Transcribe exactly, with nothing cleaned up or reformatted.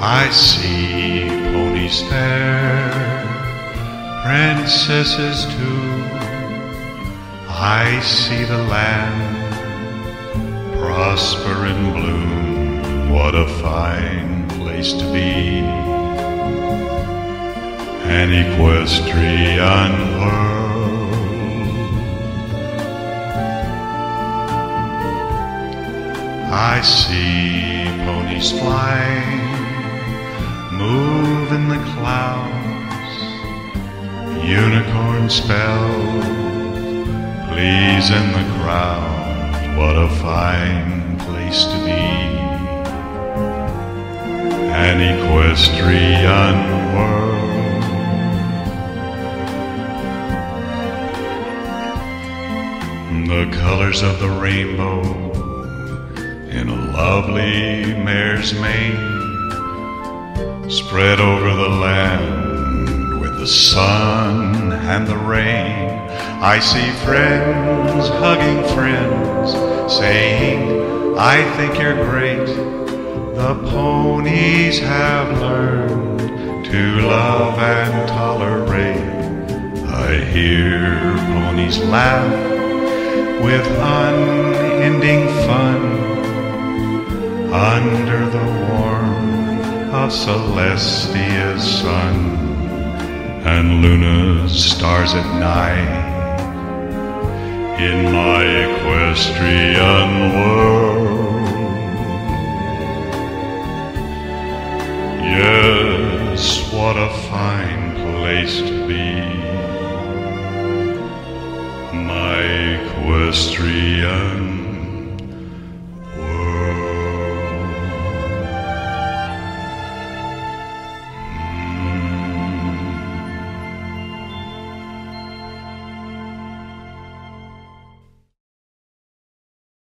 I see ponies fair, princesses too. I see the land prosper and bloom. What a fine place to be, an equestrian world. I see ponies flying, move in the clouds, unicorn spells please in the crowd. What a fine place to be, an equestrian world. The colors of the rainbow in a lovely mare's mane spread over the land with the sun and the rain. I see friends hugging friends, saying, I think you're great. The ponies have learned to love and tolerate. I hear ponies laugh with unending fun under the warmth of Celestia's sun and Luna's stars at night. In my equestrian world, yes, what a fine place to be, my equestrian